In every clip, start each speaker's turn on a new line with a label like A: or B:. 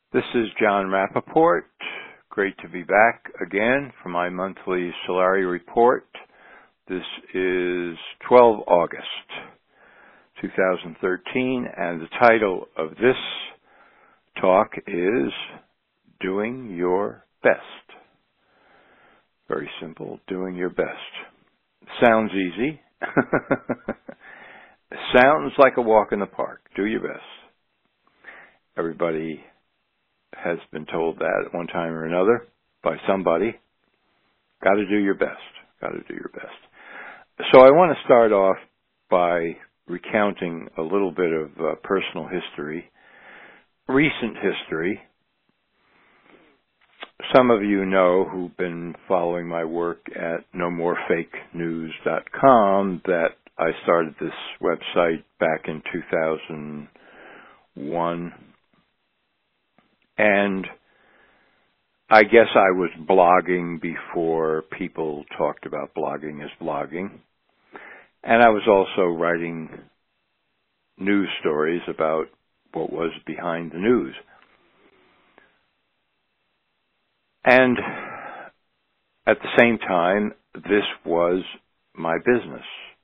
A: This is John Rappaport. Great to be back again for my monthly Solari report. This is 12 August 2013, and the title of this talk is Doing Your Best. Very simple, doing your best. Sounds easy. Sounds like a walk in the park. Do your best. Everybody has been told that at one time or another by somebody. Got to do your best. Got to do your best. So I want to start off by recounting a little bit of personal history, recent history. Some of you know who've been following my work at nomorefakenews.com that I started this website back in 2001. And I guess I was blogging before people talked about blogging as blogging. And I was also writing news stories about what was behind the news. And at the same time, this was my business.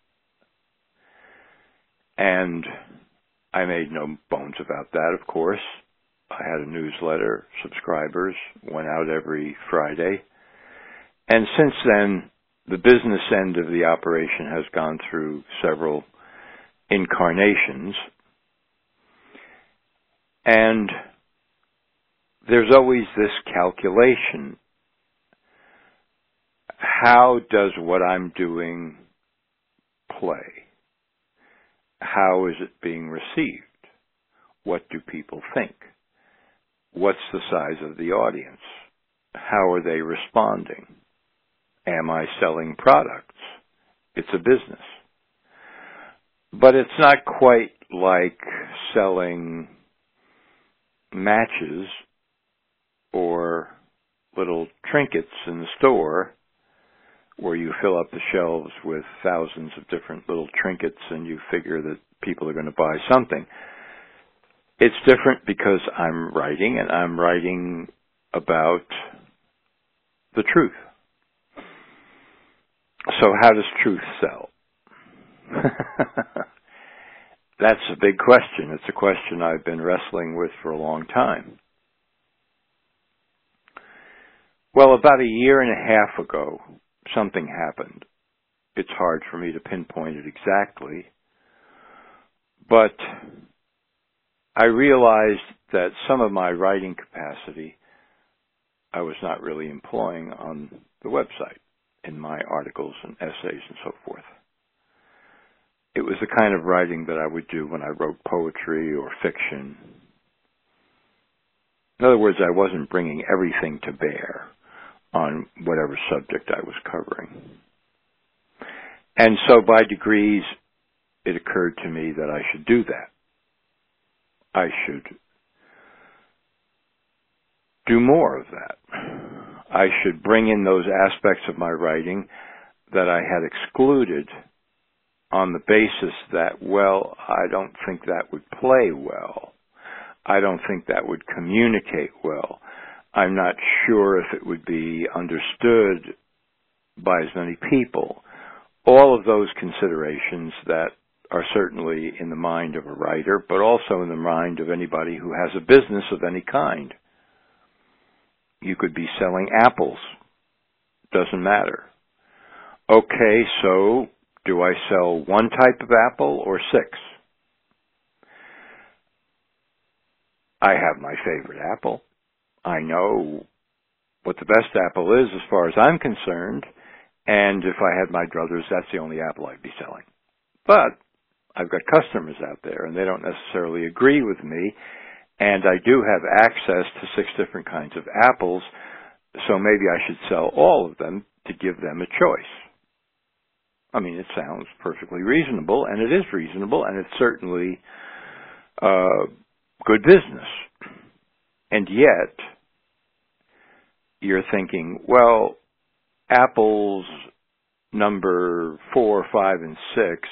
A: And I made no bones about that, of course. I had a newsletter, subscribers, went out every Friday. And since then, the business end of the operation has gone through several incarnations. And there's always this calculation. How does what I'm doing play? How is it being received? What do people think? What's the size of the audience? How are they responding? Am I selling products? It's a business. But it's not quite like selling matches or little trinkets in the store where you fill up the shelves with thousands of different little trinkets and you figure that people are going to buy something. It's different because I'm writing, and I'm writing about the truth. So how does truth sell? That's a big question. It's a question I've been wrestling with for a long time. Well, about a year and a half ago, something happened. It's hard for me to pinpoint it exactly, but I realized that some of my writing capacity I was not really employing on the website in my articles and essays and so forth. It was the kind of writing that I would do when I wrote poetry or fiction. In other words, I wasn't bringing everything to bear on whatever subject I was covering. And so by degrees, it occurred to me that I should do that. I should do more of that. I should bring in those aspects of my writing that I had excluded on the basis that, well, I don't think that would play well. I don't think that would communicate well. I'm not sure if it would be understood by as many people. All of those considerations that are certainly in the mind of a writer, but also in the mind of anybody who has a business of any kind. You could be selling apples. Doesn't matter. Okay, so do I sell one type of apple or 6? I have my favorite apple. I know what the best apple is as far as I'm concerned, and if I had my druthers, that's the only apple I'd be selling. But I've got customers out there, and they don't necessarily agree with me, and I do have access to 6 different kinds of apples, so maybe I should sell all of them to give them a choice. I mean, it sounds perfectly reasonable, and it is reasonable, and it's certainly good business. And yet, you're thinking, well, apples number 4, 5, and 6,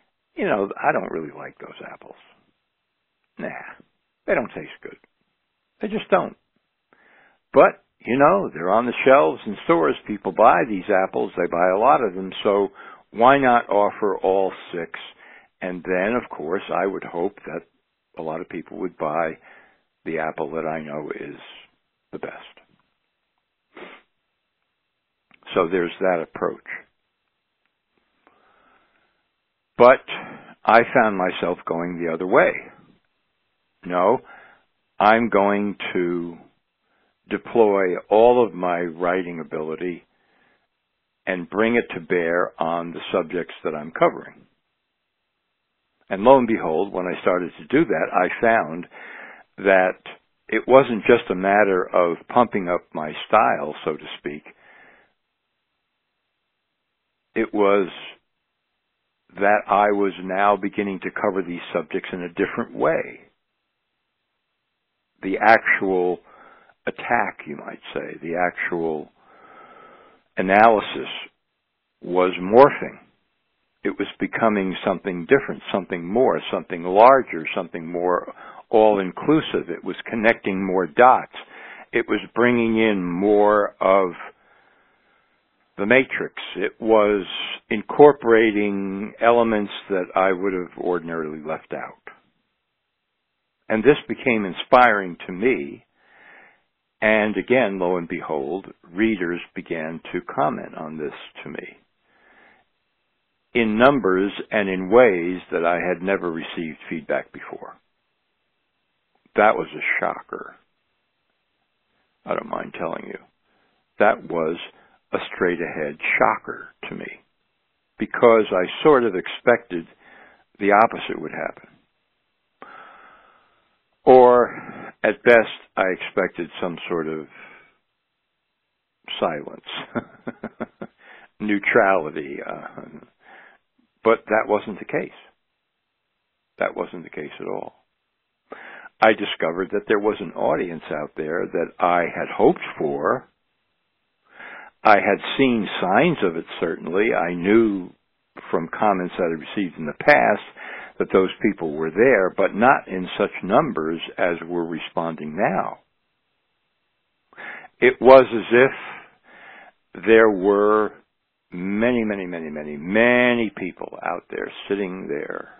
A: I don't really like those apples. Nah, they don't taste good. They just don't. But, they're on the shelves in stores. People buy these apples. They buy a lot of them. So why not offer all 6? And then, of course, I would hope that a lot of people would buy the apple that I know is the best. So there's that approach. But I found myself going the other way. No, I'm going to deploy all of my writing ability and bring it to bear on the subjects that I'm covering. And lo and behold, when I started to do that, I found that it wasn't just a matter of pumping up my style, so to speak. It was that I was now beginning to cover these subjects in a different way. The actual attack, you might say, the actual analysis was morphing. It was becoming something different, something more, something larger, something more all-inclusive. It was connecting more dots. It was bringing in more of the matrix. It was incorporating elements that I would have ordinarily left out. And this became inspiring to me. And again, lo and behold, readers began to comment on this to me in numbers and in ways that I had never received feedback before. That was a shocker. I don't mind telling you. That was a straight-ahead shocker to me, because I sort of expected the opposite would happen. Or, at best, I expected some sort of silence, neutrality, but that wasn't the case. That wasn't the case at all. I discovered that there was an audience out there that I had hoped for. I had seen signs of it, certainly. I knew from comments that I received in the past that those people were there, but not in such numbers as were responding now. It was as if there were many people out there sitting there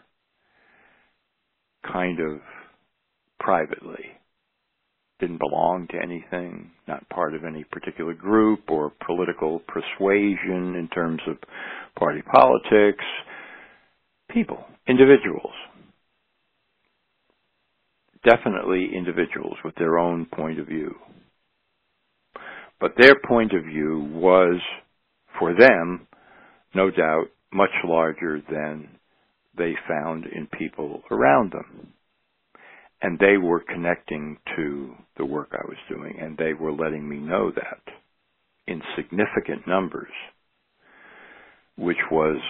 A: kind of privately. Didn't belong to anything, not part of any particular group or political persuasion in terms of party politics. People, individuals. Definitely individuals with their own point of view. But their point of view was, for them, no doubt, much larger than they found in people around them. And they were connecting to the work I was doing, and they were letting me know that in significant numbers, which was,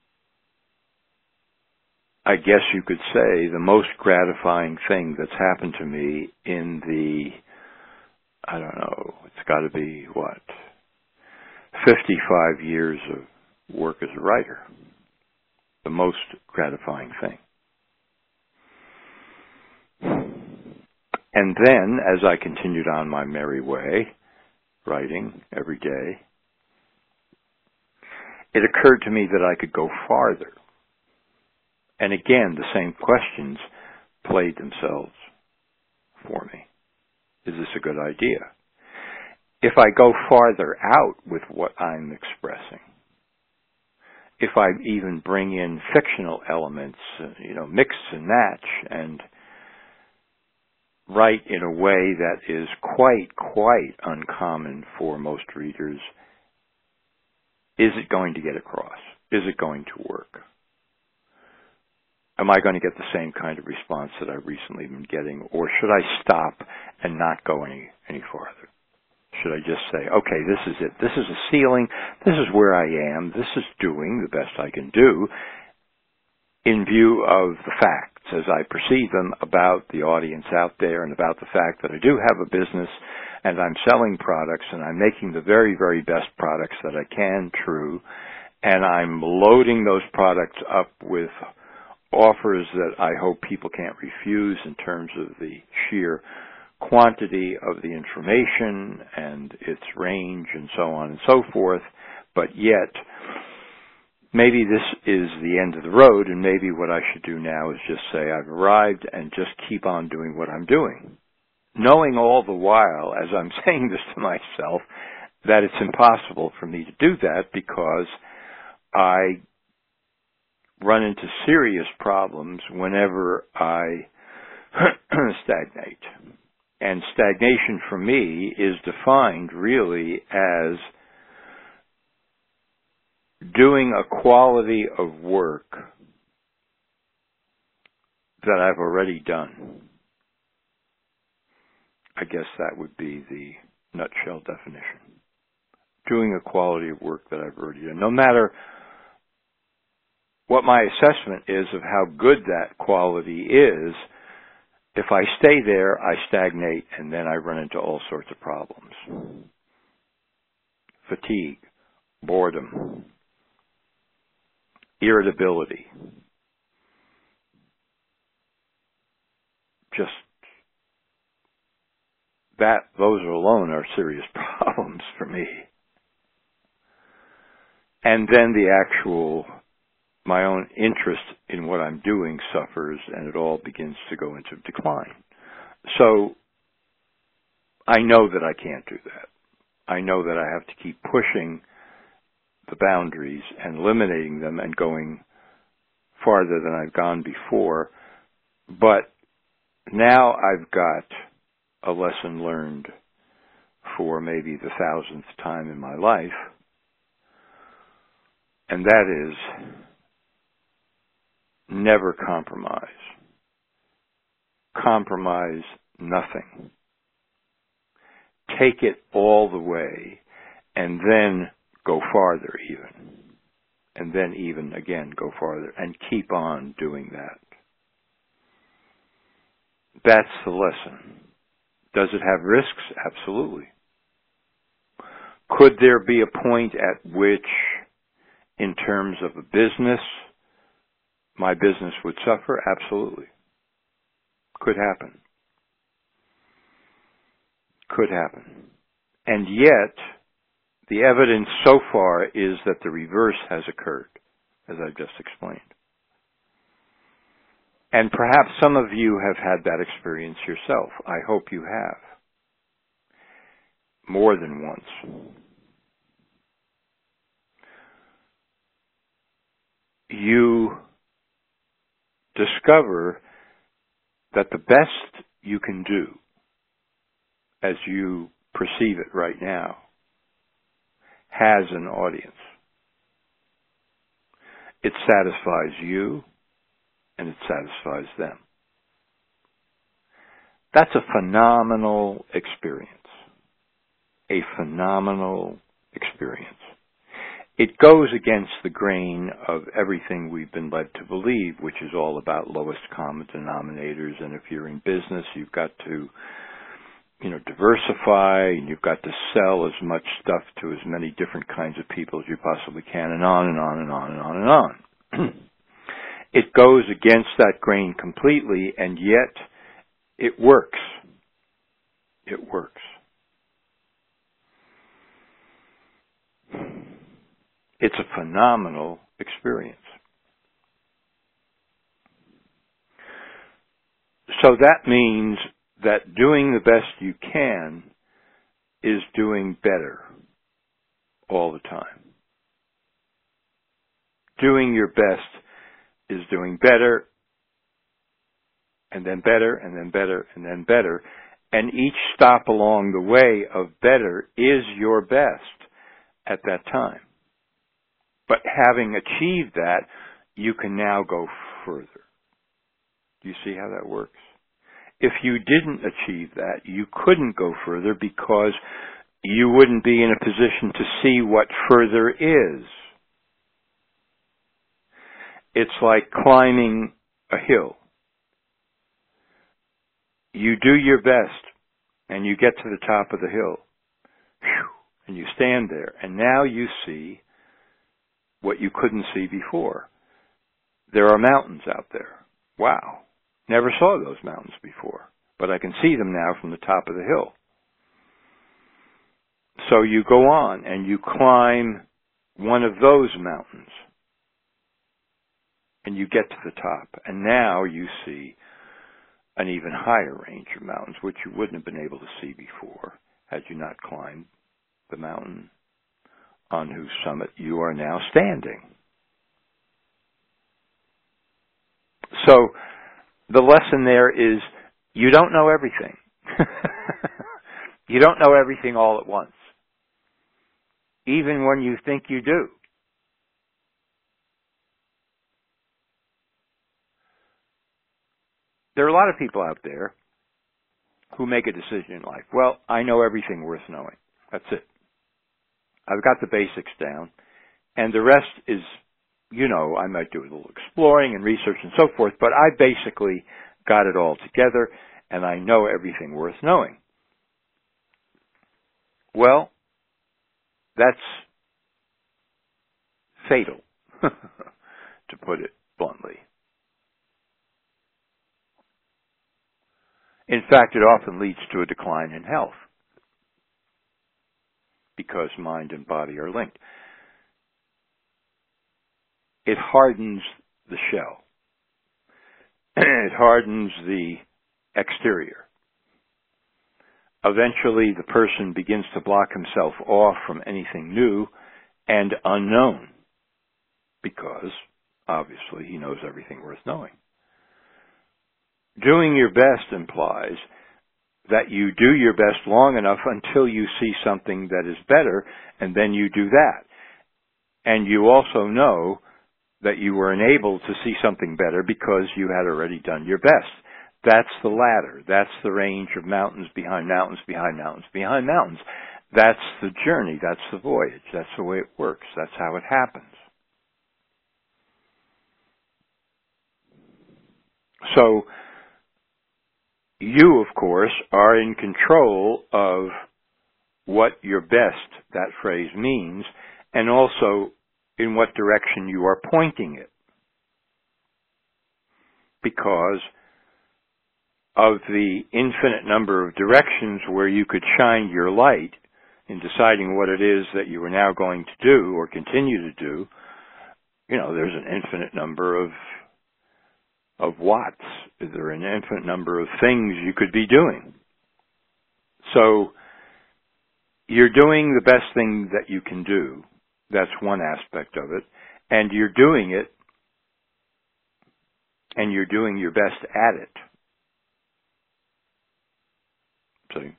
A: I guess you could say, the most gratifying thing that's happened to me in the, I don't know, it's got to be, 55 years of work as a writer. The most gratifying thing. And then, as I continued on my merry way, writing every day, it occurred to me that I could go farther. And again, the same questions played themselves for me. Is this a good idea? If I go farther out with what I'm expressing, if I even bring in fictional elements, mix and match, and write in a way that is quite uncommon for most readers, is it going to get across? Is it going to work? Am I going to get the same kind of response that I've recently been getting, or should I stop and not go any farther? Should I just say, okay, this is it. This is a ceiling. This is where I am. This is doing the best I can do in view of the facts as I perceive them about the audience out there and about the fact that I do have a business and I'm selling products and I'm making the very best products that I can, true, and I'm loading those products up with offers that I hope people can't refuse in terms of the sheer quantity of the information and its range and so on and so forth, but yet maybe this is the end of the road, and maybe what I should do now is just say I've arrived and just keep on doing what I'm doing, knowing all the while, as I'm saying this to myself, that it's impossible for me to do that because I run into serious problems whenever I stagnate. And stagnation for me is defined really as doing a quality of work that I've already done. I guess that would be the nutshell definition. Doing a quality of work that I've already done. No matter what my assessment is of how good that quality is, if I stay there, I stagnate, and then I run into all sorts of problems. Fatigue, boredom, irritability, just those alone are serious problems for me. And then my own interest in what I'm doing suffers, and it all begins to go into decline. So I know that I can't do that. I know that I have to keep pushing the boundaries and eliminating them and going farther than I've gone before. But now I've got a lesson learned for maybe the 1,000th time in my life, and that is never compromise. Compromise nothing. Take it all the way and then go farther even. And then even again go farther and keep on doing that. That's the lesson. Does it have risks? Absolutely. Could there be a point at which, in terms of a business, my business would suffer? Absolutely. Could happen. Could happen. And yet, the evidence so far is that the reverse has occurred, as I've just explained. And perhaps some of you have had that experience yourself. I hope you have. More than once. You discover that the best you can do, as you perceive it right now, has an audience. It satisfies you, and it satisfies them. That's a phenomenal experience. A phenomenal experience. It goes against the grain of everything we've been led to believe, which is all about lowest common denominators, and if you're in business, you've got to diversify, and you've got to sell as much stuff to as many different kinds of people as you possibly can, and on and on and on and on and on. It goes against that grain completely, and yet it works. It works. It's a phenomenal experience. So that means that doing the best you can is doing better all the time. Doing your best is doing better, and then better, and then better, and then better. And each stop along the way of better is your best at that time. But having achieved that, you can now go further. Do you see how that works? If you didn't achieve that, you couldn't go further because you wouldn't be in a position to see what further is. It's like climbing a hill. You do your best, and you get to the top of the hill, and you stand there, and now you see what you couldn't see before. There are mountains out there. Wow. Never saw those mountains before. but I can see them now from the top of the hill. So you go on and you climb one of those mountains, and you get to the top, and now you see an even higher range of mountains, which you wouldn't have been able to see before had you not climbed the mountain on whose summit you are now standing. So the lesson there is you don't know everything. You don't know everything all at once, even when you think you do. There are a lot of people out there who make a decision in life. Well, I know everything worth knowing. That's it. I've got the basics down, and the rest is, I might do a little exploring and research and so forth, but I basically got it all together, and I know everything worth knowing. Well, that's fatal, to put it bluntly. In fact, it often leads to a decline in health because mind and body are linked. It hardens the shell. It hardens the exterior. Eventually, the person begins to block himself off from anything new and unknown because, obviously, he knows everything worth knowing. Doing your best implies that you do your best long enough until you see something that is better, and then you do that. And you also know that you were enabled to see something better because you had already done your best. That's the ladder. That's the range of mountains behind mountains behind mountains behind mountains. That's the journey. That's the voyage. That's the way it works. That's how it happens. So, you, of course, are in control of what your best, that phrase, means, and also in what direction you are pointing it. Because of the infinite number of directions where you could shine your light in deciding what it is that you are now going to do or continue to do, there's an infinite number of watts. There are an infinite number of things you could be doing. So you're doing the best thing that you can do. That's one aspect of it. And you're doing it, and you're doing your best at it. See?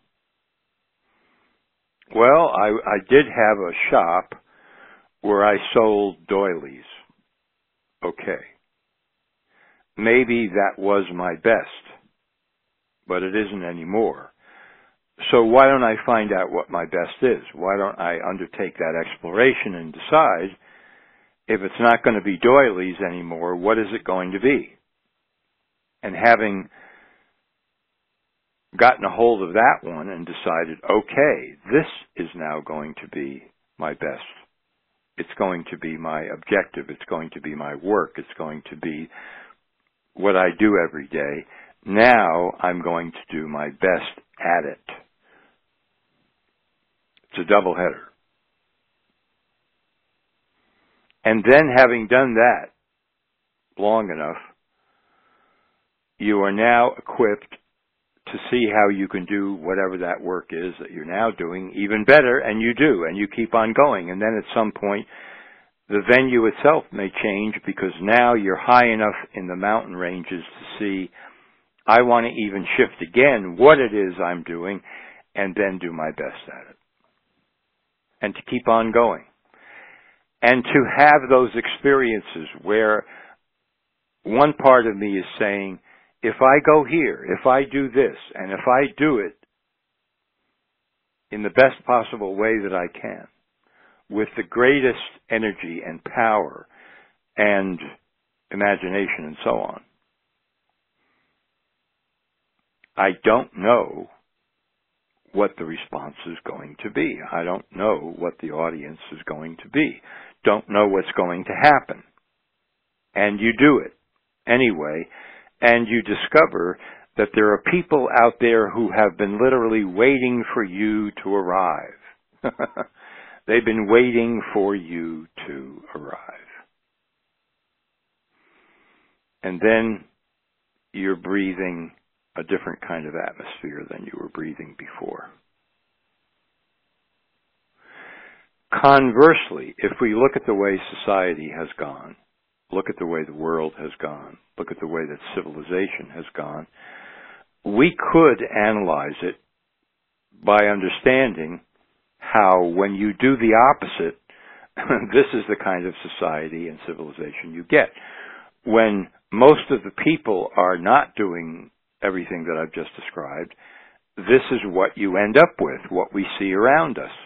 A: Well, I did have a shop where I sold doilies. Okay. Maybe that was my best, but it isn't anymore. So why don't I find out what my best is? Why don't I undertake that exploration and decide if it's not going to be doilies anymore, what is it going to be? And having gotten a hold of that one and decided, okay, this is now going to be my best. It's going to be my objective. It's going to be my work. It's going to be what I do every day. Now I'm going to do my best at it. It's a double header. And then having done that long enough, you are now equipped to see how you can do whatever that work is that you're now doing even better, and you do, and you keep on going. And then at some point, the venue itself may change because now you're high enough in the mountain ranges to see, I want to even shift again what it is I'm doing and then do my best at it. And to keep on going. And to have those experiences where one part of me is saying, if I go here, if I do this, and if I do it in the best possible way that I can, with the greatest energy and power and imagination and so on, I don't know what the response is going to be. I don't know what the audience is going to be. Don't know what's going to happen. And you do it anyway, and you discover that there are people out there who have been literally waiting for you to arrive. They've been waiting for you to arrive. And then you're breathing a different kind of atmosphere than you were breathing before. Conversely, if we look at the way society has gone, look at the way the world has gone, look at the way that civilization has gone, we could analyze it by understanding how when you do the opposite, this is the kind of society and civilization you get. When most of the people are not doing everything that I've just described, this is what you end up with, what we see around us.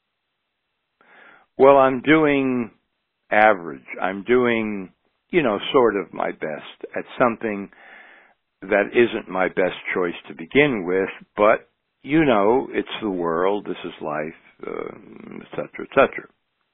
A: Well, I'm doing average. I'm doing, sort of my best at something that isn't my best choice to begin with, but, it's the world, this is life, et cetera, et cetera.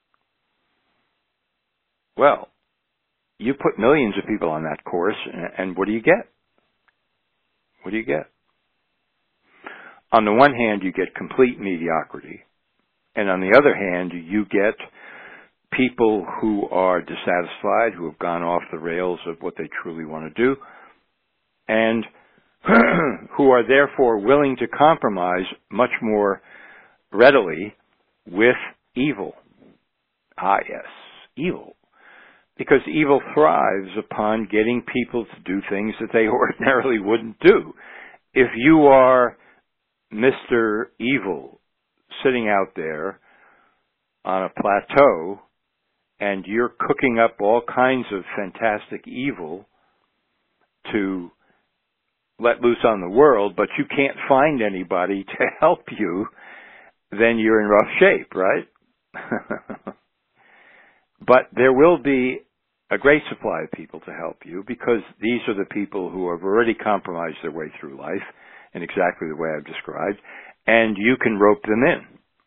A: Well, you put millions of people on that course, and what do you get? What do you get? On the one hand, you get complete mediocrity. And on the other hand, you get people who are dissatisfied, who have gone off the rails of what they truly want to do, and who are therefore willing to compromise much more readily with evil. Ah, yes, evil. Because evil thrives upon getting people to do things that they ordinarily wouldn't do. If you are Mr. Evil sitting out there on a plateau and you're cooking up all kinds of fantastic evil to let loose on the world, but you can't find anybody to help you, then you're in rough shape, right? But there will be a great supply of people to help you, because these are the people who have already compromised their way through life in exactly the way I've described, and you can rope them in.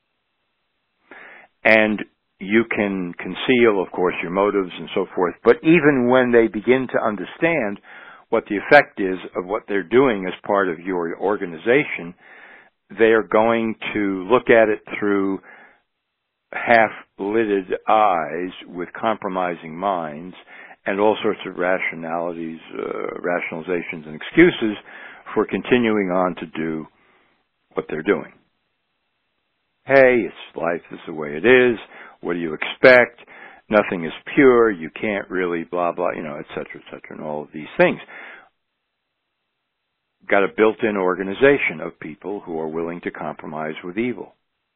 A: And you can conceal, of course, your motives and so forth, but even when they begin to understand what the effect is of what they're doing as part of your organization, they are going to look at it through half-lidded eyes with compromising minds and all sorts of rationalities, rationalizations and excuses for continuing on to do what they're doing. Hey, it's life, this is the way it is. What do you expect? Nothing is pure. You can't really blah, blah, et cetera, and all of these things. Got a built-in organization of people who are willing to compromise with evil.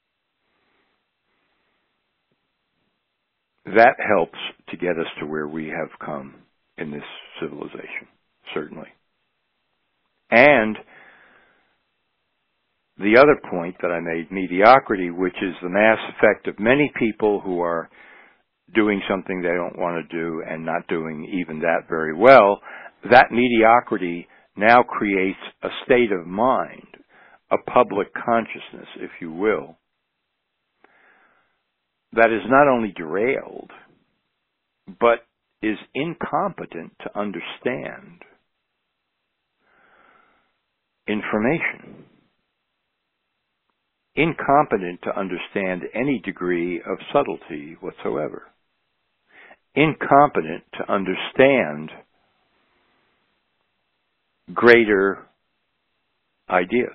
A: That helps to get us to where we have come in this civilization, certainly. And the other point that I made, mediocrity, which is the mass effect of many people who are doing something they don't want to do and not doing even that very well, that mediocrity now creates a state of mind, a public consciousness, if you will, that is not only derailed, but is incompetent to understand information, incompetent to understand any degree of subtlety whatsoever, incompetent to understand greater ideas.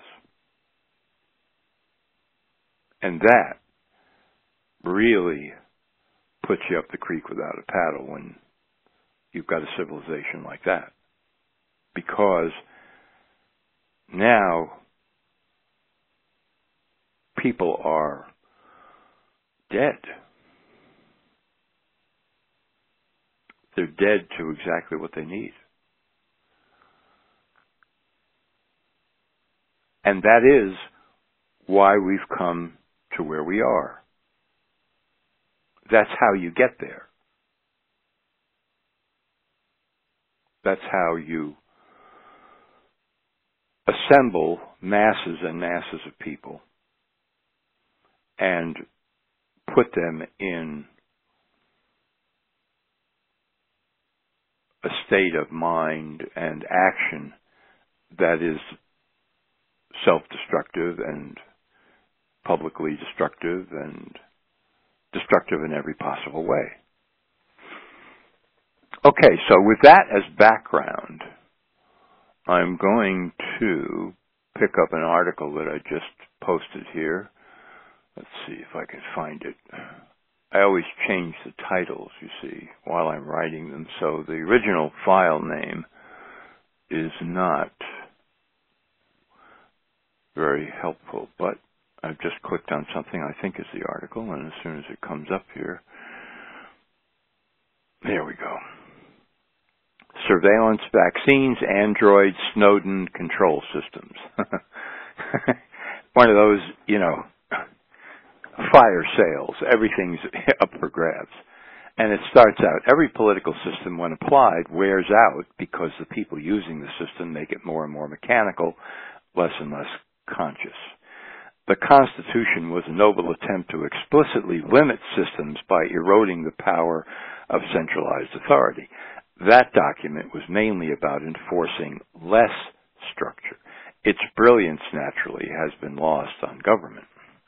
A: And that really puts you up the creek without a paddle when you've got a civilization like that. Because now people are dead. They're dead to exactly what they need. And that is why we've come to where we are. That's how you get there. That's how you assemble masses and masses of people and put them in a state of mind and action that is self-destructive and publicly destructive and destructive in every possible way. Okay, so with that as background, I'm going to pick up an article that I just posted here. Let's see if I can find it. I always change the titles, you see, while I'm writing them, so the original file name is not very helpful, but I've just clicked on something I think is the article, and as soon as it comes up here, there we go. Surveillance, vaccines, Android, Snowden control systems. One of those, fire sales. Everything's up for grabs. And it starts out, every political system, when applied, wears out because the people using the system make it more and more mechanical, less and less conscious. The Constitution was a noble attempt to explicitly limit systems by eroding the power of centralized authority. That document was mainly about enforcing less structure. Its brilliance, naturally, has been lost on government.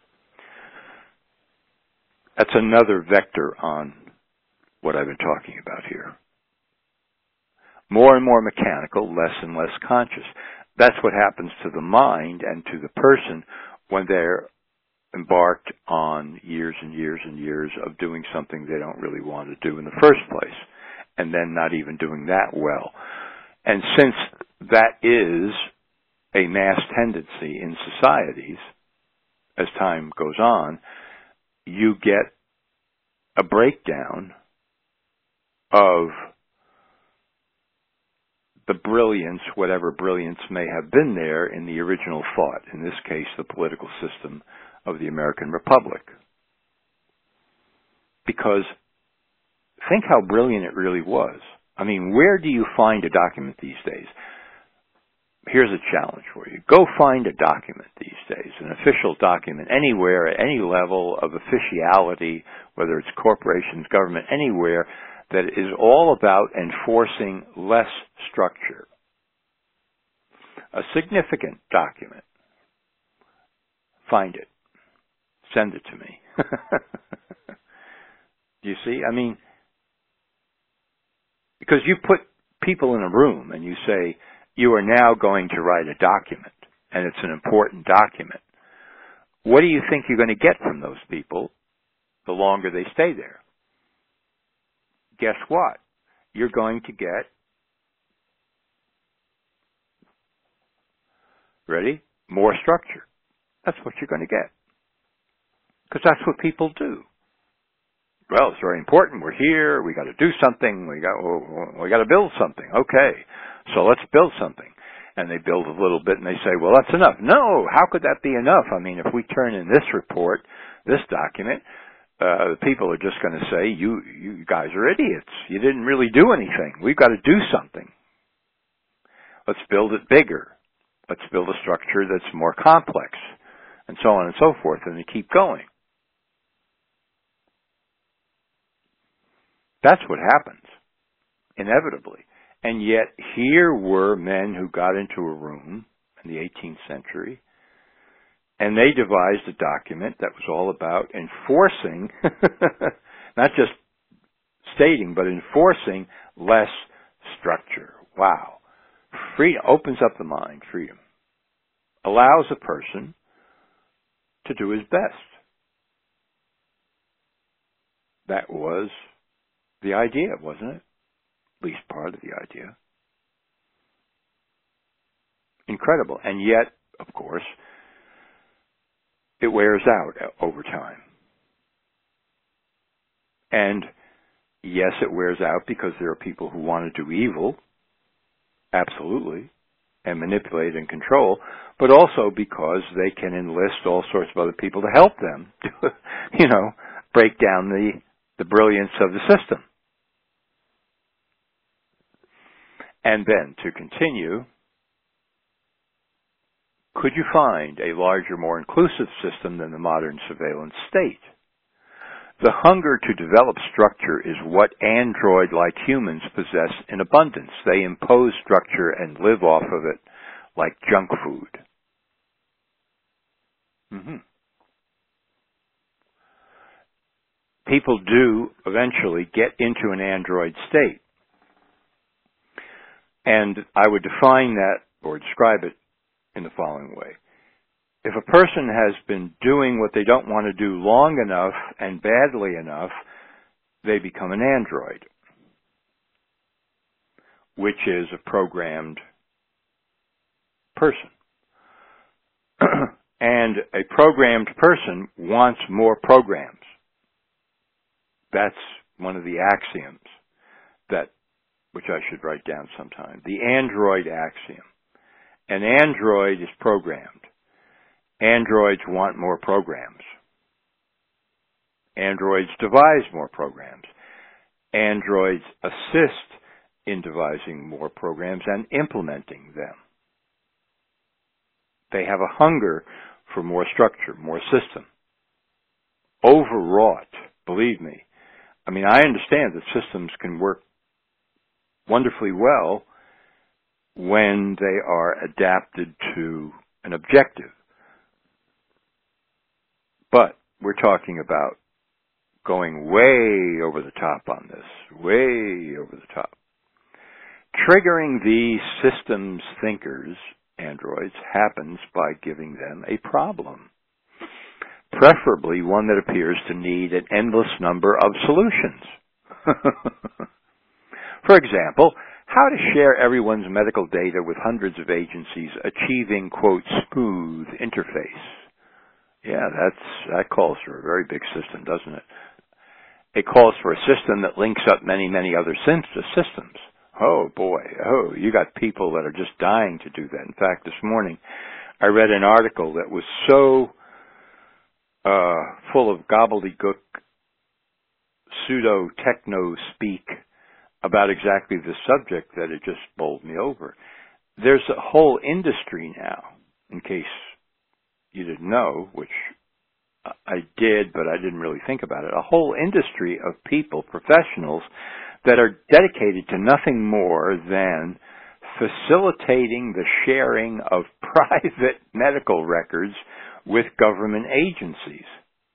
A: That's another vector on what I've been talking about here. More and more mechanical, less and less conscious. That's what happens to the mind and to the person when they're embarked on years and years and years of doing something they don't really want to do in the first place, and then not even doing that well. And since that is a mass tendency in societies, as time goes on, you get a breakdown of the brilliance, whatever brilliance may have been there in the original thought, in this case, the political system of the American Republic. Because think how brilliant it really was. I mean, where do you find a document these days? Here's a challenge for you. Go find a document these days, an official document, anywhere, at any level of officiality, whether it's corporations, government, anywhere, that is all about enforcing less structure. A significant document. Find it. Send it to me. Do you see? I mean, because you put people in a room and you say, you are now going to write a document, and it's an important document. What do you think you're going to get from those people the longer they stay there? Guess what? You're going to get, ready? More structure. That's what you're going to get. Because that's what people do. Well, it's very important. We're here. We got to do something. We got to build something. Okay. So let's build something. And they build a little bit and they say, well, that's enough. No, how could that be enough? I mean, if we turn in this report, this document, the people are just going to say, you guys are idiots. You didn't really do anything. We've got to do something. Let's build it bigger. Let's build a structure that's more complex, and so on and so forth, and they keep going. That's what happens, inevitably. And yet here were men who got into a room in the 18th century, and they devised a document that was all about enforcing, not just stating, but enforcing less structure. Wow. Freedom opens up the mind, freedom. Allows a person to do his best. That was the idea, wasn't it? At least part of the idea. Incredible. And yet, of course, it wears out over time. And yes, it wears out because there are people who want to do evil, absolutely, and manipulate and control, but also because they can enlist all sorts of other people to help them to, break down the brilliance of the system. And then, to continue, could you find a larger, more inclusive system than the modern surveillance state? The hunger to develop structure is what android-like humans possess in abundance. They impose structure and live off of it like junk food. People do eventually get into an Android state. And I would define that or describe it in the following way. If a person has been doing what they don't want to do long enough and badly enough, they become an android, which is a programmed person. And a programmed person wants more programs. That's one of the axioms which I should write down sometime. The android axiom. An android is programmed. Androids want more programs. Androids devise more programs. Androids assist in devising more programs and implementing them. They have a hunger for more structure, more system. Overwrought, believe me. I mean, I understand that systems can work wonderfully well when they are adapted to an objective. But we're talking about going way over the top on this, way over the top. Triggering these systems thinkers, androids, happens by giving them a problem, preferably one that appears to need an endless number of solutions. For example, how to share everyone's medical data with hundreds of agencies achieving, quote, smooth interface. Yeah, that calls for a very big system, doesn't it? It calls for a system that links up many, many other systems. Oh boy, you got people that are just dying to do that. In fact, this morning I read an article that was so full of gobbledygook, pseudo-techno speak about exactly this subject that it just bowled me over. There's a whole industry now, in case you didn't know, which I did, but I didn't really think about it, a whole industry of people, professionals, that are dedicated to nothing more than facilitating the sharing of private medical records with government agencies.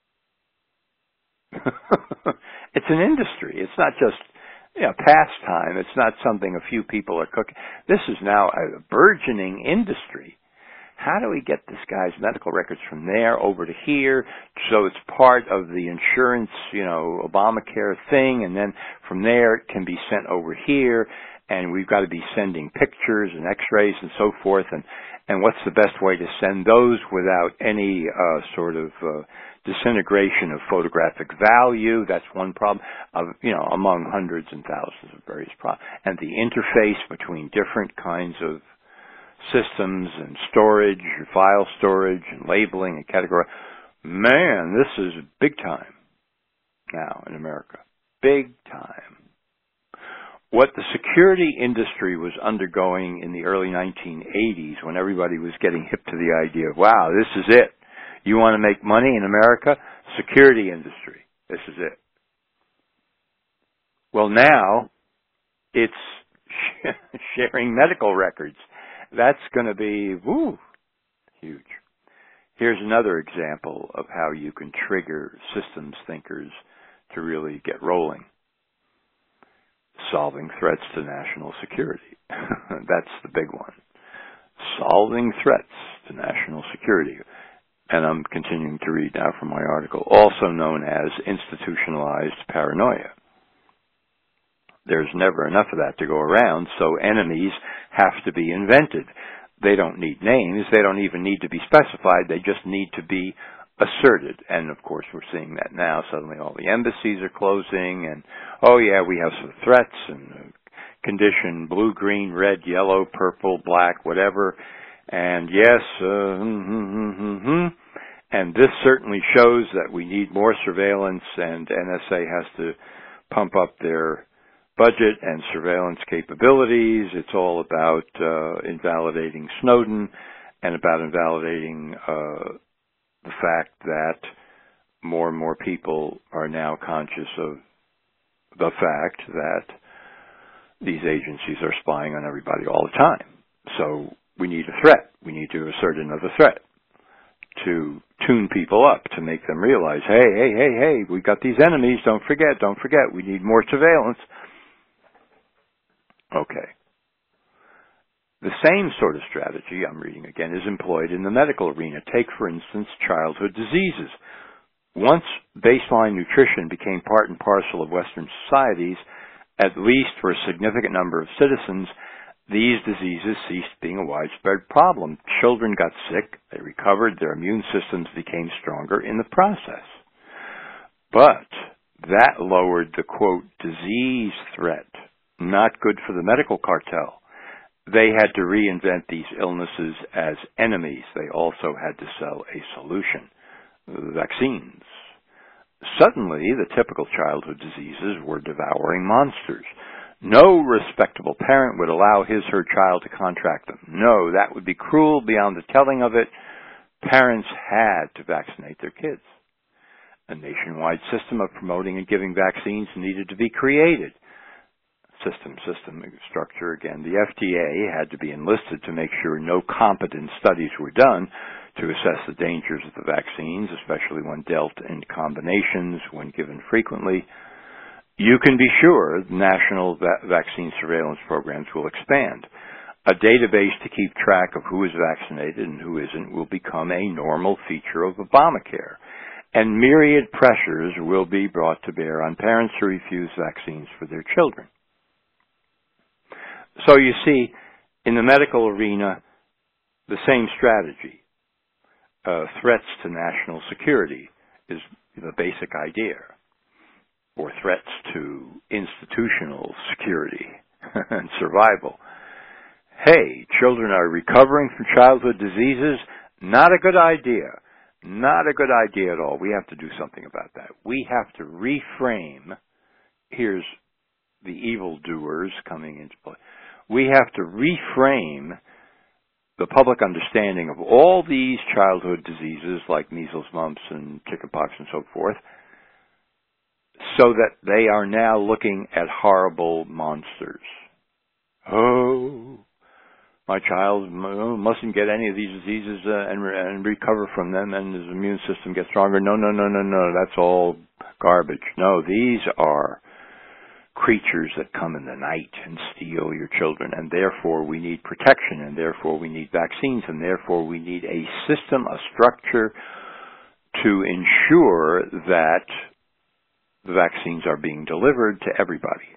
A: It's an industry. It's not just pastime. It's not something a few people are cooking. This is now a burgeoning industry. How do we get this guy's medical records from there over to here so it's part of the insurance, Obamacare thing, and then from there it can be sent over here, and we've got to be sending pictures and x-rays and so forth, and what's the best way to send those without any sort of disintegration of photographic value? That's one problem, among hundreds and thousands of various problems. And the interface between different kinds of systems and storage, file storage and labeling and category. Man, this is big time now in America. Big time. What the security industry was undergoing in the early 1980s when everybody was getting hip to the idea of, wow, this is it. You want to make money in America? Security industry. This is it. Well, now it's sharing medical records. That's going to be, huge. Here's another example of how you can trigger systems thinkers to really get rolling. Solving threats to national security. That's the big one. Solving threats to national security. And I'm continuing to read now from my article, also known as institutionalized paranoia. There's never enough of that to go around, so enemies have to be invented. They don't need names. They don't even need to be specified. They just need to be asserted. And, of course, we're seeing that now. Suddenly all the embassies are closing, and, we have some threats and condition blue, green, red, yellow, purple, black, whatever. And, yes, and this certainly shows that we need more surveillance, and NSA has to pump up their budget and surveillance capabilities. It's all about invalidating Snowden and about invalidating the fact that more and more people are now conscious of the fact that these agencies are spying on everybody all the time. So We need a threat. We need to assert another threat to tune people up, to make them realize, hey, we got these enemies, don't forget, we need more surveillance. Okay. The same sort of strategy, I'm reading again, is employed in the medical arena. Take, for instance, childhood diseases. Once baseline nutrition became part and parcel of Western societies, at least for a significant number of citizens, these diseases ceased being a widespread problem. Children got sick, they recovered, their immune systems became stronger in the process. But that lowered the, quote, disease threat. Not good for the medical cartel. They had to reinvent these illnesses as enemies. They also had to sell a solution, vaccines. Suddenly, the typical childhood diseases were devouring monsters. No respectable parent would allow his/her child to contract them. No, that would be cruel beyond the telling of it. Parents had to vaccinate their kids. A nationwide system of promoting and giving vaccines needed to be created. System structure again. The FDA had to be enlisted to make sure no competent studies were done to assess the dangers of the vaccines, especially when dealt in combinations, when given frequently. You can be sure national vaccine surveillance programs will expand. A database to keep track of who is vaccinated and who isn't will become a normal feature of Obamacare. And myriad pressures will be brought to bear on parents to refuse vaccines for their children. So you see, in the medical arena, the same strategy. Threats to national security is the basic idea, or threats to institutional security and survival. Hey, children are recovering from childhood diseases. Not a good idea. Not a good idea at all. We have to do something about that. We have to reframe. Here's the evildoers coming into play. We have to reframe the public understanding of all these childhood diseases like measles, mumps, and chickenpox and so forth, so that they are now looking at horrible monsters. Oh, my child mustn't get any of these diseases and recover from them, and his immune system gets stronger. No, that's all garbage. No, these are creatures that come in the night and steal your children, and therefore we need protection, and therefore we need vaccines, and therefore we need a system, a structure to ensure that the vaccines are being delivered to everybody.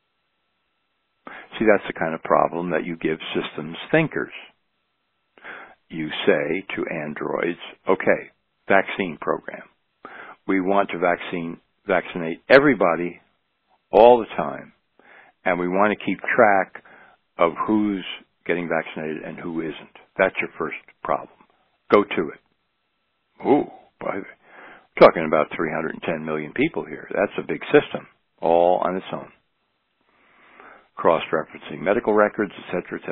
A: See, that's the kind of problem that you give systems thinkers. You say to androids, okay, vaccine program. We want to vaccinate everybody all the time, and we want to keep track of who's getting vaccinated and who isn't. That's your first problem. Go to it. Ooh, we're talking about 310 million people here. That's a big system, all on its own. Cross-referencing medical records, etc.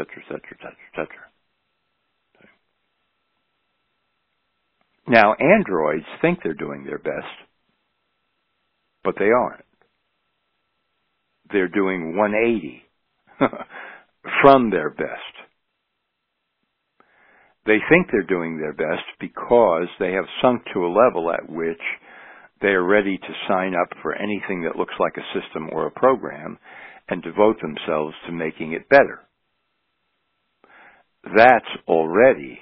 A: Now, androids think they're doing their best, but they aren't. They're doing 180 from their best. They think they're doing their best because they have sunk to a level at which they are ready to sign up for anything that looks like a system or a program and devote themselves to making it better. That's already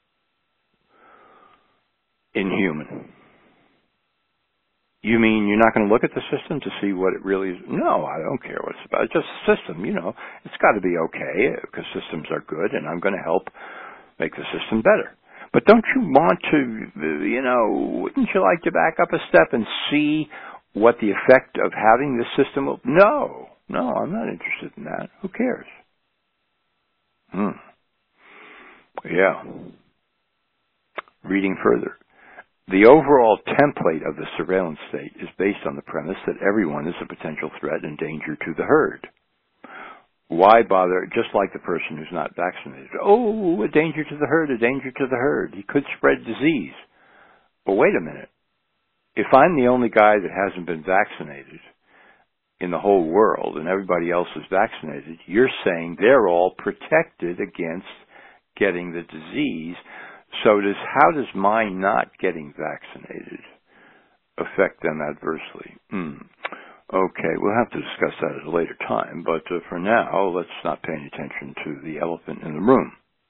A: inhuman. You mean you're not going to look at the system to see what it really is? No, I don't care what it's about. It's just a system, It's got to be okay because systems are good, and I'm going to help make the system better. But don't you want to, wouldn't you like to back up a step and see what the effect of having this system will? No, I'm not interested in that. Who cares? Yeah. Reading further. The overall template of the surveillance state is based on the premise that everyone is a potential threat and danger to the herd. Why bother, just like the person who's not vaccinated? Oh, a danger to the herd, a danger to the herd. He could spread disease. But wait a minute. If I'm the only guy that hasn't been vaccinated in the whole world and everybody else is vaccinated, you're saying they're all protected against getting the disease. So how does my not getting vaccinated affect them adversely? Okay, we'll have to discuss that at a later time, but for now, let's not pay any attention to the elephant in the room.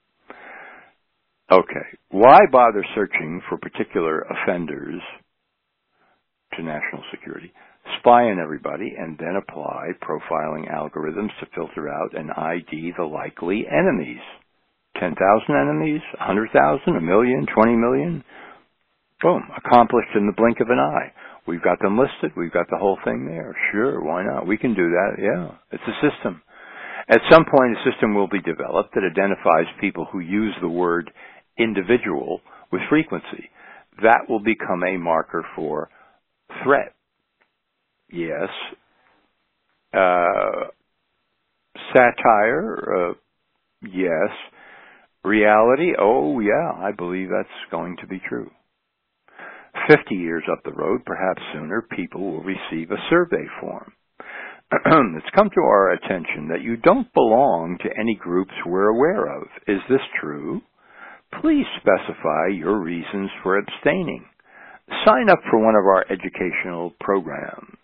A: Okay, why bother searching for particular offenders to national security, spy on everybody, and then apply profiling algorithms to filter out and ID the likely enemies? 10,000 enemies, 100,000, 1 million, 20 million? Boom, accomplished in the blink of an eye. We've got them listed. We've got the whole thing there. Sure, why not? We can do that. Yeah, it's a system. At some point, a system will be developed that identifies people who use the word individual with frequency. That will become a marker for threat. Yes. Satire? Yes. Reality? Oh, yeah, I believe that's going to be true. 50 years up the road, perhaps sooner, people will receive a survey form. It's come to our attention that you don't belong to any groups we're aware of. Is this true? Please specify your reasons for abstaining. Sign up for one of our educational programs.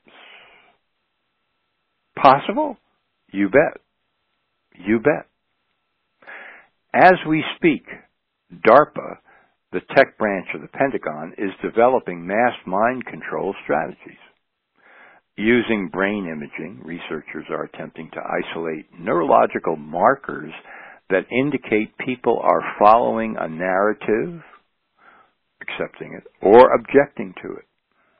A: Possible? You bet. You bet. As we speak, DARPA, the tech branch of the Pentagon, is developing mass mind control strategies. Using brain imaging, researchers are attempting to isolate neurological markers that indicate people are following a narrative, accepting it, or objecting to it.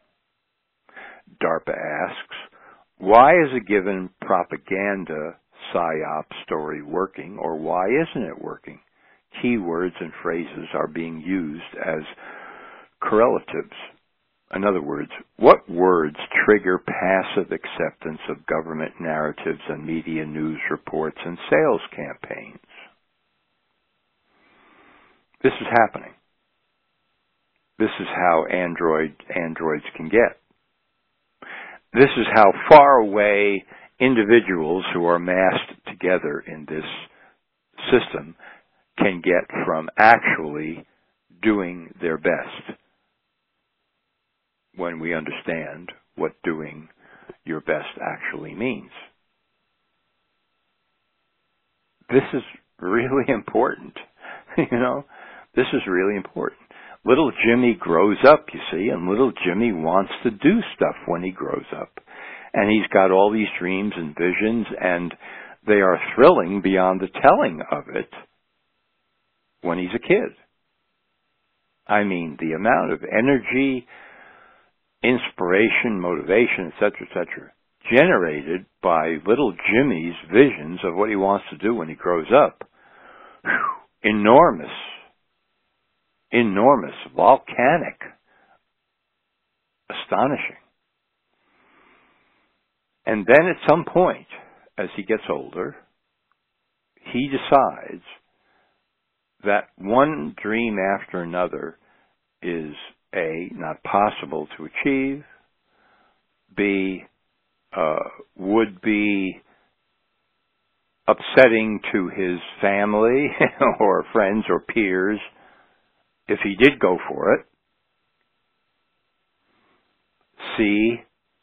A: DARPA asks, why is a given propaganda PSYOP story working, or why isn't it working? Keywords and phrases are being used as correlatives. In other words, what words trigger passive acceptance of government narratives and media news reports and sales campaigns? This is happening. This is how androids can get. This is how far away individuals who are massed together in this system can get from actually doing their best, when we understand what doing your best actually means. This is really important. This is really important. Little Jimmy grows up, you see, and little Jimmy wants to do stuff when he grows up. And he's got all these dreams and visions, and they are thrilling beyond the telling of it when he's a kid. I mean, the amount of energy, inspiration, motivation, etc., generated by little Jimmy's visions of what he wants to do when he grows up. Enormous, volcanic, astonishing. And then at some point, as he gets older, he decides that one dream after another is A, not possible to achieve, B, would be upsetting to his family or friends or peers if he did go for it, C,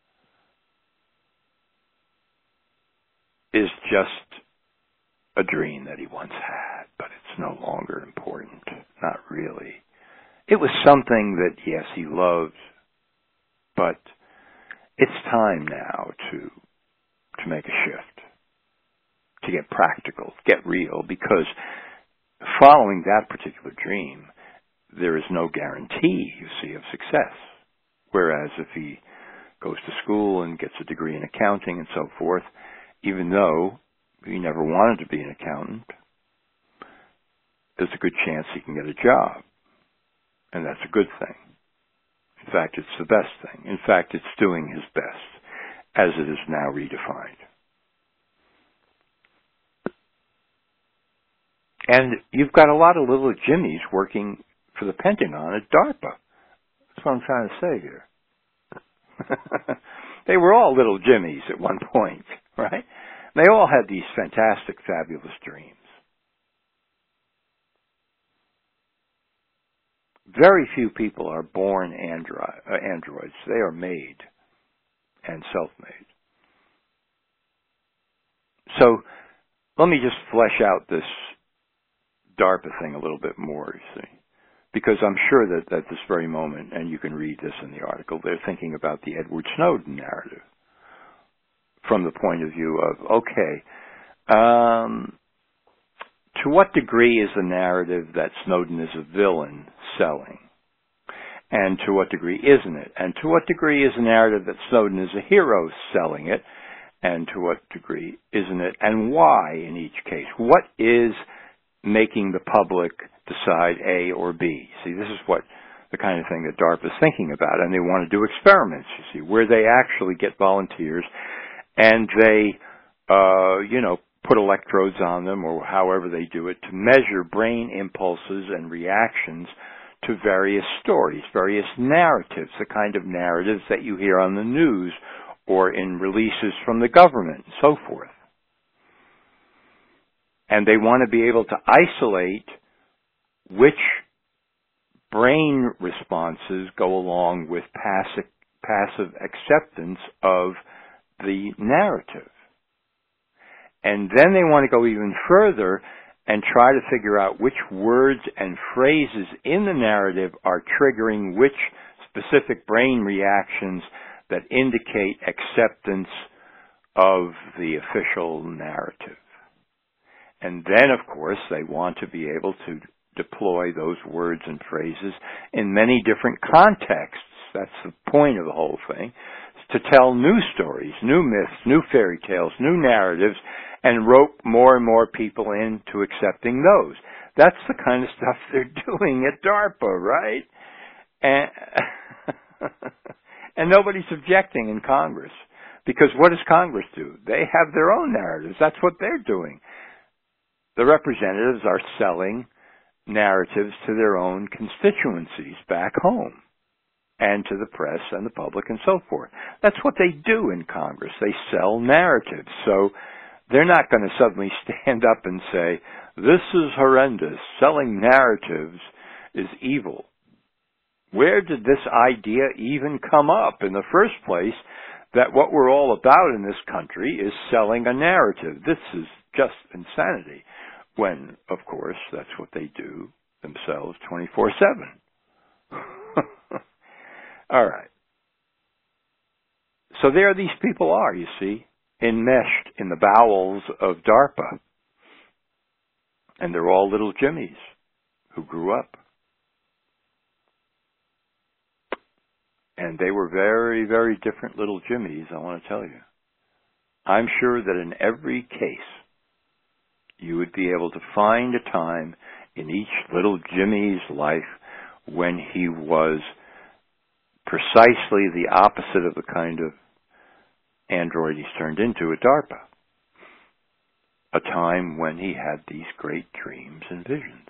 A: is just a dream that he once had, but it's no longer important. Not really. It was something that, yes, he loved, but it's time now to make a shift, to get practical, get real, because following that particular dream, there is no guarantee, you see, of success. Whereas if he goes to school and gets a degree in accounting and so forth, even though he never wanted to be an accountant, there's a good chance he can get a job. And that's a good thing. In fact, it's the best thing. In fact, it's doing his best, as it is now redefined. And you've got a lot of little Jimmies working for the Pentagon at DARPA. That's what I'm trying to say here. They were all little Jimmies at one point, right? They all had these fantastic, fabulous dreams. Very few people are born androids. They are made and self-made. So let me just flesh out this DARPA thing a little bit more, you see. Because I'm sure that at this very moment, and you can read this in the article, they're thinking about the Edward Snowden narrative from the point of view of, okay, to what degree is the narrative that Snowden is a villain selling? And to what degree isn't it? And to what degree is the narrative that Snowden is a hero selling it? And to what degree isn't it? And why in each case? What is making the public decide A or B? See, this is what the kind of thing that DARPA is thinking about. And they want to do experiments, you see, where they actually get volunteers and they, put electrodes on them or however they do it to measure brain impulses and reactions to various stories, various narratives, the kind of narratives that you hear on the news or in releases from the government and so forth. And they want to be able to isolate which brain responses go along with passive acceptance of the narrative. And then they want to go even further and try to figure out which words and phrases in the narrative are triggering which specific brain reactions that indicate acceptance of the official narrative. And then, of course, they want to be able to deploy those words and phrases in many different contexts. That's the point of the whole thing, to tell new stories, new myths, new fairy tales, new narratives, and rope more and more people into accepting those. That's the kind of stuff they're doing at DARPA, right? And nobody's objecting in Congress. Because what does Congress do? They have their own narratives. That's what they're doing. The representatives are selling narratives to their own constituencies back home and to the press and the public and so forth. That's what they do in Congress. They sell narratives. So they're not going to suddenly stand up and say, this is horrendous. Selling narratives is evil. Where did this idea even come up in the first place that what we're all about in this country is selling a narrative? This is just insanity. When, of course, that's what they do themselves 24/7. All right. So there these people are, you see, enmeshed in the bowels of DARPA. And they're all little Jimmies who grew up. And they were very, very different little Jimmies, I want to tell you. I'm sure that in every case, you would be able to find a time in each little Jimmy's life when he was precisely the opposite of the kind of android he's turned into at DARPA. A time when he had these great dreams and visions.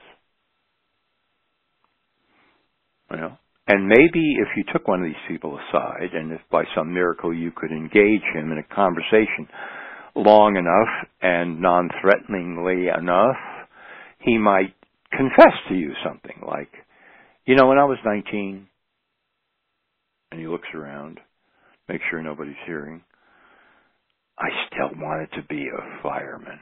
A: And maybe if you took one of these people aside, and if by some miracle you could engage him in a conversation long enough and non-threateningly enough, he might confess to you something like, when I was 19, and he looks around, make sure nobody's hearing, I still wanted to be a fireman.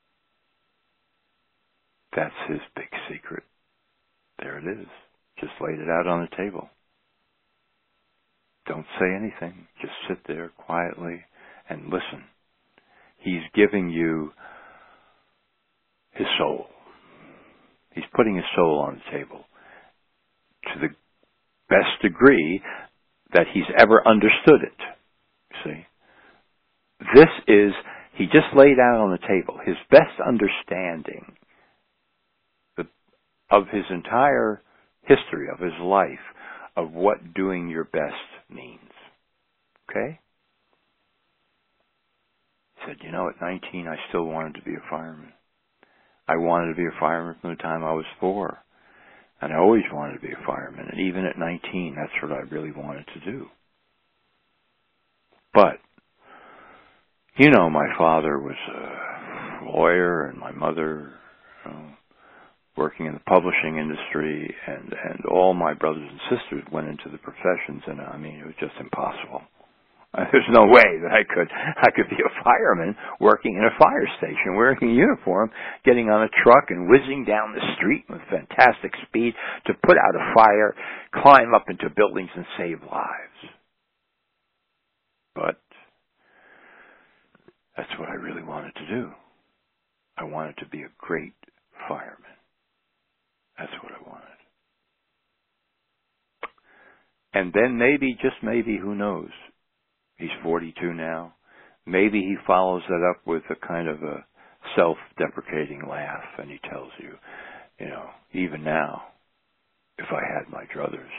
A: That's his big secret. There it is. Just laid it out on the table. Don't say anything. Just sit there quietly and listen. He's giving you his soul. He's putting his soul on the table to the best degree that he's ever understood it. See? He just laid out on the table his best understanding of his entire history, of his life, of what doing your best means. Okay? He said, at 19, I still wanted to be a fireman. I wanted to be a fireman from the time I was 4. And I always wanted to be a fireman. And even at 19, that's what I really wanted to do. But, my father was a lawyer and my mother working in the publishing industry, and all my brothers and sisters went into the professions, and I mean, it was just impossible. There's no way that I could be a fireman working in a fire station, wearing a uniform, getting on a truck and whizzing down the street with fantastic speed to put out a fire, climb up into buildings and save lives. But that's what I really wanted to do. I wanted to be a great fireman. That's what I wanted. And then maybe, just maybe, who knows? He's 42 now. Maybe he follows that up with a kind of a self-deprecating laugh, and he tells you, you know, even now, if I had my druthers,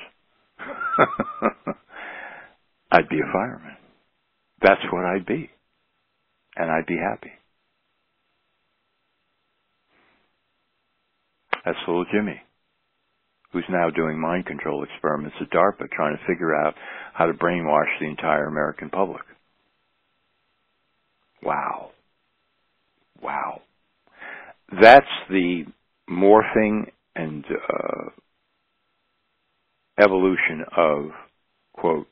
A: I'd be a fireman. That's what I'd be. And I'd be happy. That's little Jimmy, who's now doing mind control experiments at DARPA, trying to figure out how to brainwash the entire American public. Wow. Wow. That's the morphing and evolution of, quote,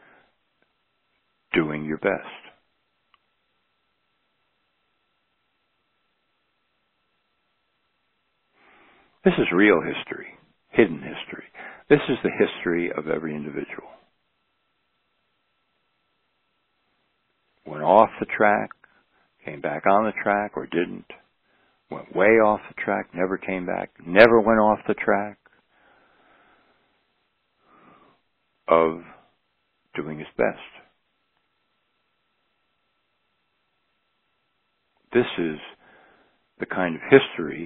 A: doing your best. This is real history, hidden history. This is the history of every individual. Went off the track, came back on the track or didn't, went way off the track, never came back, never went off the track, of doing his best. This is the kind of history.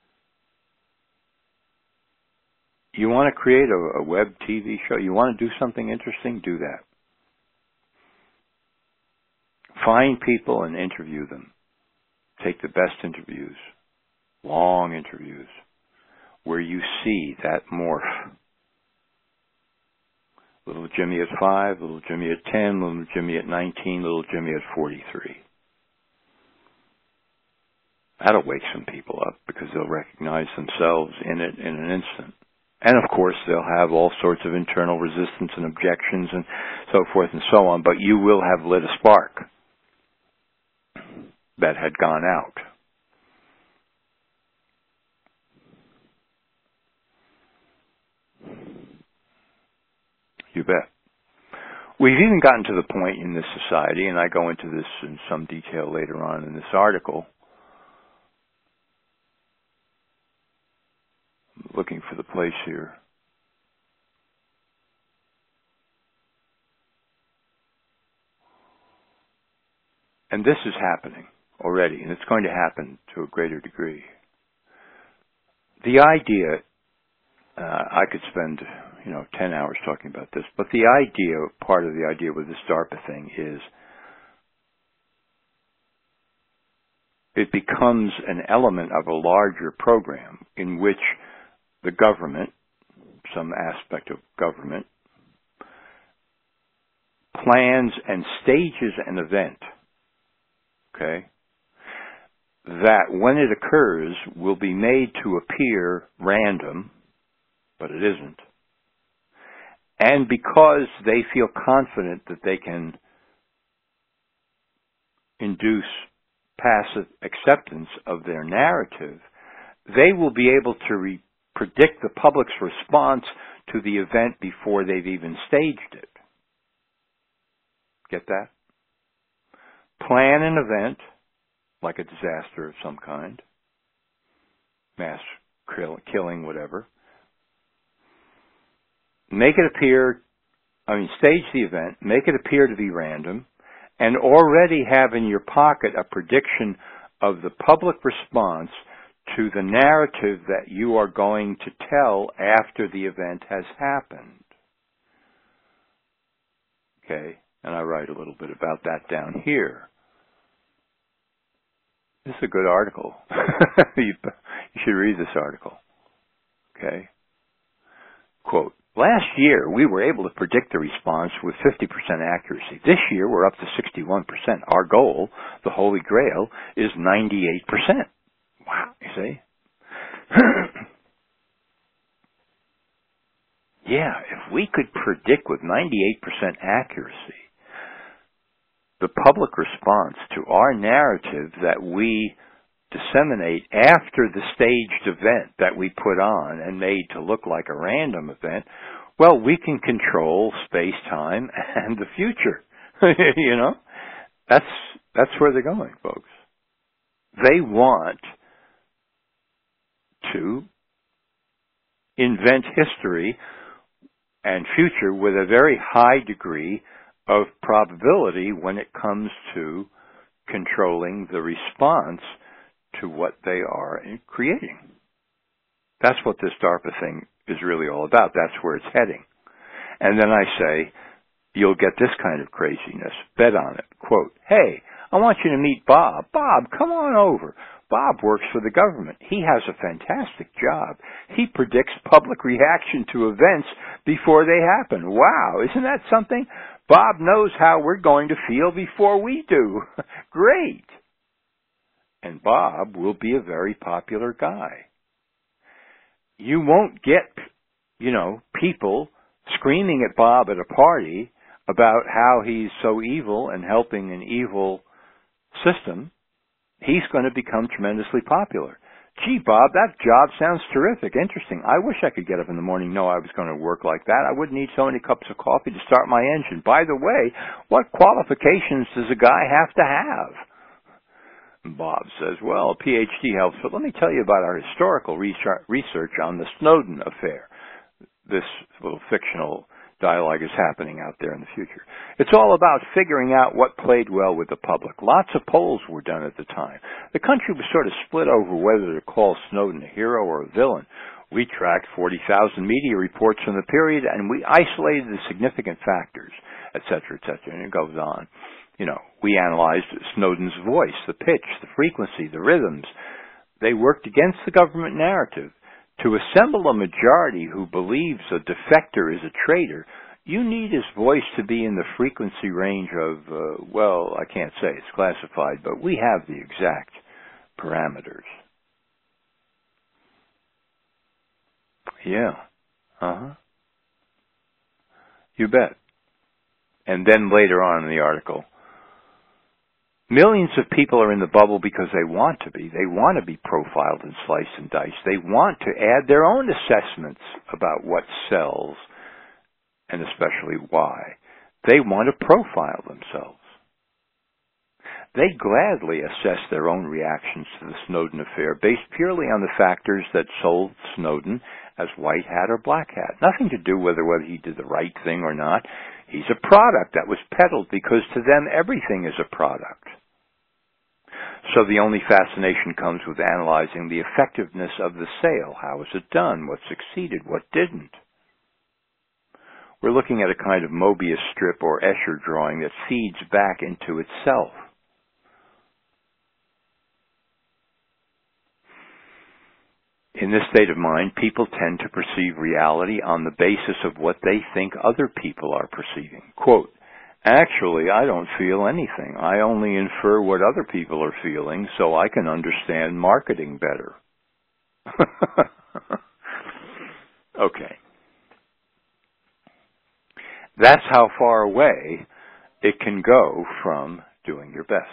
A: You want to create a web TV show? You want to do something interesting? Do that. Find people and interview them. Take the best interviews, long interviews, where you see that morph. Little Jimmy at 5, little Jimmy at 10, little Jimmy at 19, little Jimmy at 43. That'll wake some people up because they'll recognize themselves in it in an instant. And of course, they'll have all sorts of internal resistance and objections and so forth and so on, but you will have lit a spark that had gone out. You bet. We've even gotten to the point in this society, and I go into this in some detail later on in this article, looking for the place here. And this is happening already, and it's going to happen to a greater degree. The idea, I could spend, 10 hours talking about this, but the idea, part of the idea with this DARPA thing is it becomes an element of a larger program in which the government, some aspect of government, plans and stages an event, okay, that when it occurs will be made to appear random, but it isn't. And because they feel confident that they can induce passive acceptance of their narrative, they will be able to predict the public's response to the event before they've even staged it. Get that? Plan an event, like a disaster of some kind, mass killing, whatever. Stage the event, make it appear to be random, and already have in your pocket a prediction of the public response to the narrative that you are going to tell after the event has happened. Okay, and I write a little bit about that down here. This is a good article. You should read this article. Okay. Quote, last year, we were able to predict the response with 50% accuracy. This year, we're up to 61%. Our goal, the Holy Grail, is 98%. Wow, you see? Yeah, if we could predict with 98% accuracy the public response to our narrative that we disseminate after the staged event that we put on and made to look like a random event, well, we can control space-time and the future. You know? That's where they're going, folks. They want to invent history and future with a very high degree of probability when it comes to controlling the response to what they are creating. That's what this DARPA thing is really all about. That's where it's heading. And then I say, you'll get this kind of craziness. Bet on it. Quote, hey, I want you to meet Bob. Bob, come on over. Bob works for the government. He has a fantastic job. He predicts public reaction to events before they happen. Wow, isn't that something? Bob knows how we're going to feel before we do. Great. And Bob will be a very popular guy. You won't get, people screaming at Bob at a party about how he's so evil and helping an evil system. He's going to become tremendously popular. Gee, Bob, that job sounds terrific, interesting. I wish I could get up in the morning and know I was going to work like that. I wouldn't need so many cups of coffee to start my engine. By the way, what qualifications does a guy have to have? And Bob says, well, a PhD helps, but let me tell you about our historical research on the Snowden affair. This little fictional dialogue is happening out there in the future. It's all about figuring out what played well with the public. Lots of polls were done at the time. The country was sort of split over whether to call Snowden a hero or a villain. We tracked 40,000 media reports from the period, and we isolated the significant factors, et cetera, and it goes on. We analyzed Snowden's voice, the pitch, the frequency, the rhythms. They worked against the government narrative. To assemble a majority who believes a defector is a traitor, you need his voice to be in the frequency range of, I can't say it's classified, but we have the exact parameters. Yeah. You bet. And then later on in the article, millions of people are in the bubble because they want to be. They want to be profiled and sliced and diced. They want to add their own assessments about what sells and especially why. They want to profile themselves. They gladly assess their own reactions to the Snowden affair based purely on the factors that sold Snowden as white hat or black hat. Nothing to do with whether he did the right thing or not. He's a product that was peddled because to them everything is a product. So the only fascination comes with analyzing the effectiveness of the sale. How was it done? What succeeded? What didn't? We're looking at a kind of Mobius strip or Escher drawing that feeds back into itself. In this state of mind, people tend to perceive reality on the basis of what they think other people are perceiving. Quote, actually, I don't feel anything. I only infer what other people are feeling so I can understand marketing better. Okay. That's how far away it can go from doing your best.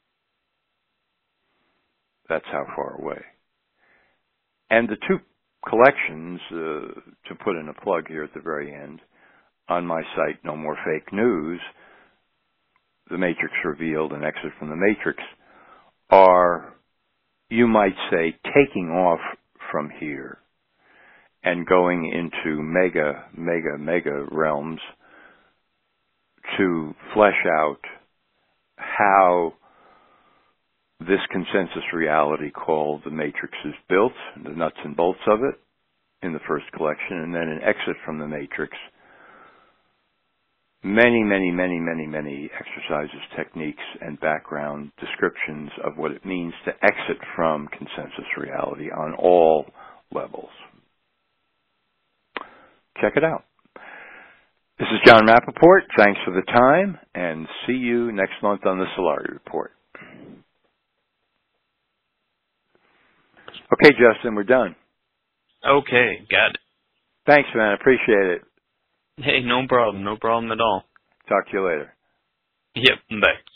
A: That's how far away. And the two collections, to put in a plug here at the very end, on my site, No More Fake News, The Matrix Revealed and Exit from the Matrix, are, you might say, taking off from here and going into mega realms to flesh out how this consensus reality called the Matrix is built, the nuts and bolts of it, in the first collection, and then an Exit from the Matrix. Many exercises, techniques, and background descriptions of what it means to exit from consensus reality on all levels. Check it out. This is John Rappaport. Thanks for the time, and see you next month on the Solari Report. Okay, Justin, we're done.
B: Okay, got it.
A: Thanks, man. Appreciate it.
B: Hey, no problem. No problem at all.
A: Talk to you later.
B: Yep, bye.